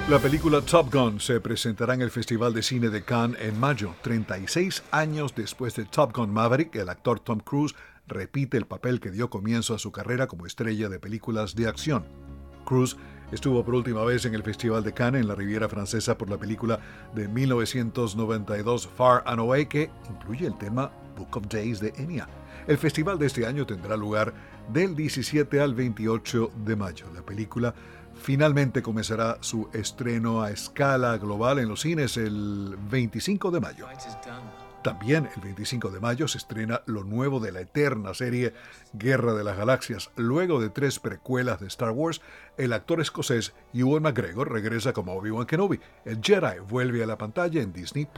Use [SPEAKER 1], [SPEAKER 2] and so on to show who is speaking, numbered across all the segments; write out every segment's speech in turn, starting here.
[SPEAKER 1] La película Top Gun se presentará en el Festival de Cine de Cannes en mayo. 36 años después de Top Gun Maverick, el actor Tom Cruise repite el papel que dio comienzo a su carrera como estrella de películas de acción. Cruise estuvo por última vez en el Festival de Cannes en la Riviera Francesa por la película de 1992 Far and Away, que incluye el tema Book of Days de Enya. El festival de este año tendrá lugar del 17 al 28 de mayo. La película finalmente comenzará su estreno a escala global en los cines el 25 de mayo. También el 25 de mayo se estrena lo nuevo de la eterna serie Guerra de las Galaxias. Luego de 3 precuelas de Star Wars, el actor escocés Ewan McGregor regresa como Obi-Wan Kenobi. El Jedi vuelve a la pantalla en Disney+.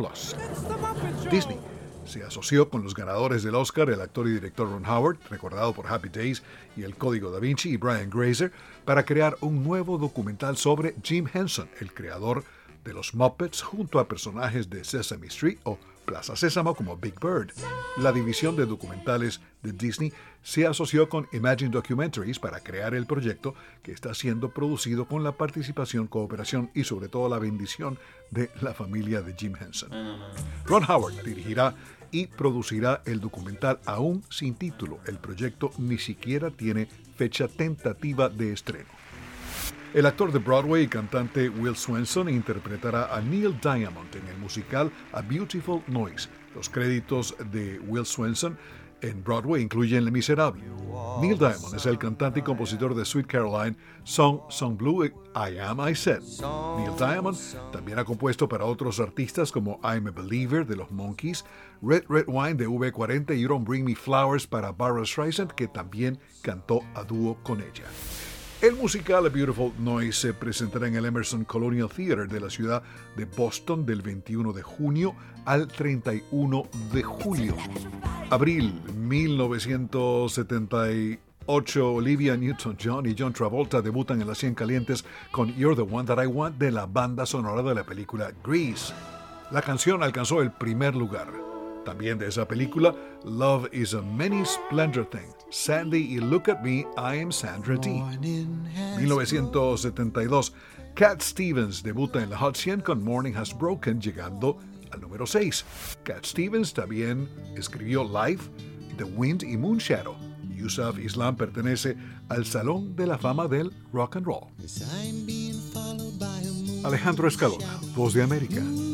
[SPEAKER 1] Disney se asoció con los ganadores del Oscar, el actor y director Ron Howard, recordado por Happy Days y El Código Da Vinci, y Brian Grazer, para crear un nuevo documental sobre Jim Henson, el creador de los Muppets, junto a personajes de Sesame Street o Plaza Sésamo como Big Bird. La división de documentales de Disney se asoció con Imagine Documentaries para crear el proyecto, que está siendo producido con la participación, cooperación y sobre todo la bendición de la familia de Jim Henson. Ron Howard dirigirá y producirá el documental aún sin título. El proyecto ni siquiera tiene fecha tentativa de estreno. El actor de Broadway y cantante Will Swenson interpretará a Neil Diamond en el musical A Beautiful Noise. Los créditos de Will Swenson en Broadway incluyen Les Miserables. Neil Diamond es el cantante y compositor de Sweet Caroline, Song Blue y I Am I Said. Neil Diamond también ha compuesto para otros artistas como I'm a Believer de los Monkees, Red Red Wine de V40 y You Don't Bring Me Flowers para Barbra Streisand, que también cantó a dúo con ella. El musical A Beautiful Noise se presentará en el Emerson Colonial Theater de la ciudad de Boston del 21 de junio al 31 de julio. Abril 1978, Olivia Newton-John y John Travolta debutan en las 100 calientes con You're the One That I Want de la banda sonora de la película Grease. La canción alcanzó el primer lugar. También de esa película, Love is a Many Splendor Thing, Sandy y Look at Me, I Am Sandra Dee. 1972, Cat Stevens debuta en la Hot 100 con Morning Has Broken, llegando al número 6. Cat Stevens también escribió Life, The Wind y Moonshadow. Yusuf Islam pertenece al Salón de la Fama del Rock and Roll. Alejandro Escalona, Voz de América.